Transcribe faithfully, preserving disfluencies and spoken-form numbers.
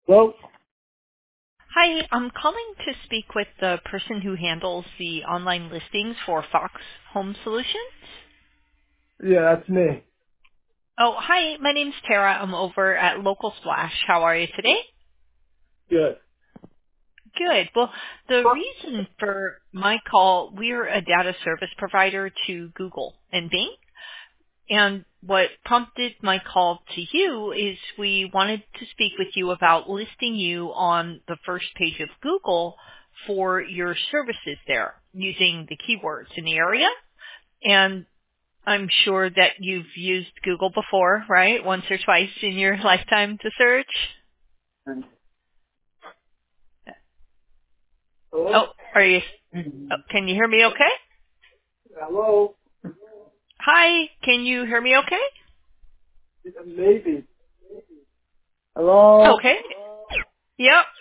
Well, Hi, I'm calling to speak with the person who handles the online listings for Fox Home Solutions. yeah, that's me. Oh, hi, my name's Tara. I'm over at Local Splash. How are you today? Good. Good. Well, the reason for my call, we're a data service provider to Google and Bing. And what prompted my call to you is we wanted to speak with you about listing you on the first page of Google for your services there using the keywords in the area. And I'm sure that you've used Google before, right? Once or twice in your lifetime to search. Hello? Oh, are you, oh, can you hear me okay? Hello? Hi, can you hear me okay? Maybe. Hello? Okay. Yep.